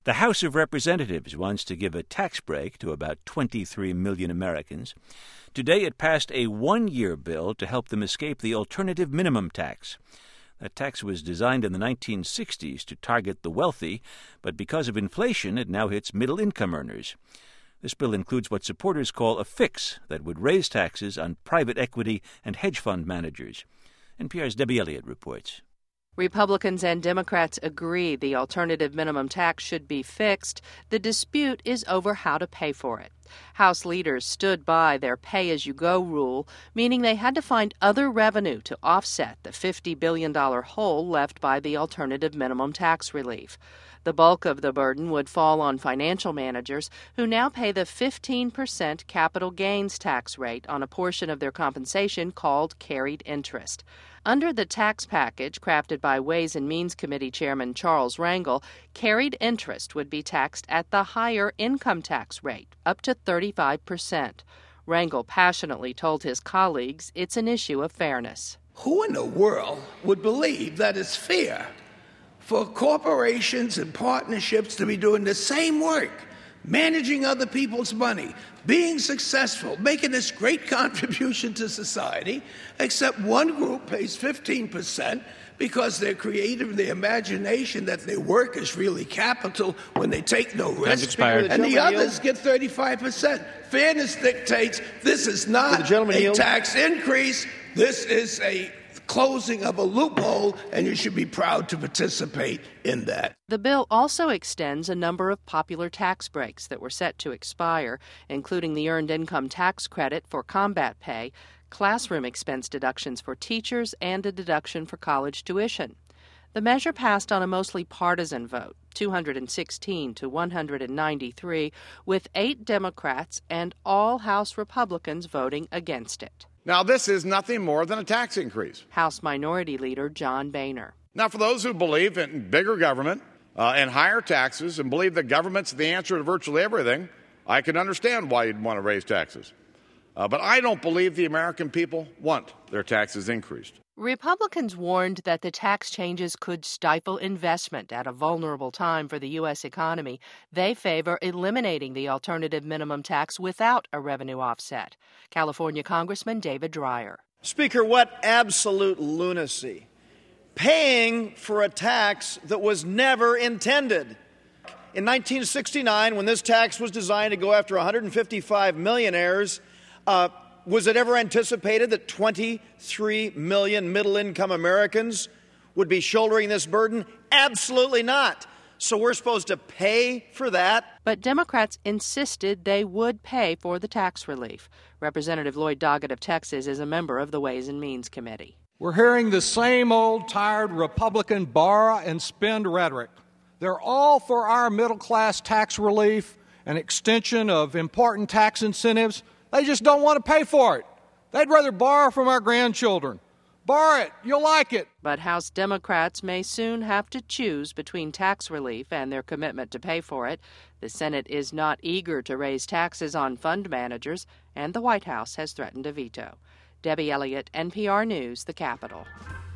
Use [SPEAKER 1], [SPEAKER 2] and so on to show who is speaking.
[SPEAKER 1] The House of Representatives wants to give a tax break to about 23 million Americans. Today it passed a one-year bill to help them escape the alternative minimum tax. That tax was designed in the 1960s to target the wealthy, but because of inflation it now hits middle-income earners. This bill includes what supporters call a fix that would raise taxes on private equity and hedge fund managers. NPR's Debbie Elliott reports.
[SPEAKER 2] Republicans and Democrats agree the alternative minimum tax should be fixed. The dispute is over how to pay for it. House leaders stood by their pay-as-you-go rule, meaning they had to find other revenue to offset the $50 billion hole left by the alternative minimum tax relief. The bulk of the burden would fall on financial managers who now pay the 15% capital gains tax rate on a portion of their compensation called carried interest. Under the tax package crafted by Ways and Means Committee Chairman Charles Rangel, carried interest would be taxed at the higher income tax rate, up to 35%. Rangel passionately told his colleagues it's an issue of fairness.
[SPEAKER 3] Who in the world would believe that it's fair for corporations and partnerships to be doing the same work, managing other people's money, being successful, making this great contribution to society, except one group pays 15% because they're creative in their imagination that their work is really capital when they take no risk, and the others get 35%. Fairness dictates this is not a tax increase, this is a closing of a loophole, and you should be proud to participate in that.
[SPEAKER 2] The bill also extends a number of popular tax breaks that were set to expire, including the Earned Income Tax Credit for combat pay, classroom expense deductions for teachers, and a deduction for college tuition. The measure passed on a mostly partisan vote, 216 to 193, with 8 Democrats and all House Republicans voting against it.
[SPEAKER 4] Now, this is nothing more than a tax increase.
[SPEAKER 2] House Minority Leader John Boehner.
[SPEAKER 4] Now, for those who believe in bigger government and higher taxes and believe that government's the answer to virtually everything, I can understand why you'd want to raise taxes. But I don't believe the American people want their taxes increased.
[SPEAKER 2] Republicans warned that the tax changes could stifle investment at a vulnerable time for the U.S. economy. They favor eliminating the alternative minimum tax without a revenue offset. California Congressman David Dreyer.
[SPEAKER 5] Speaker, what absolute lunacy. Paying for a tax that was never intended. In 1969, when this tax was designed to go after 155 millionaires, was it ever anticipated that 23 million middle-income Americans would be shouldering this burden? Absolutely not. So we're supposed to pay for that?
[SPEAKER 2] But Democrats insisted they would pay for the tax relief. Representative Lloyd Doggett of Texas is a member of the Ways and Means Committee.
[SPEAKER 6] We're hearing the same old tired Republican borrow and spend rhetoric. They're all for our middle-class tax relief and extension of important tax incentives. They just don't want to pay for it. They'd rather borrow from our grandchildren. Borrow it. You'll like it.
[SPEAKER 2] But House Democrats may soon have to choose between tax relief and their commitment to pay for it. The Senate is not eager to raise taxes on fund managers, and the White House has threatened a veto. Debbie Elliott, NPR News, the Capitol.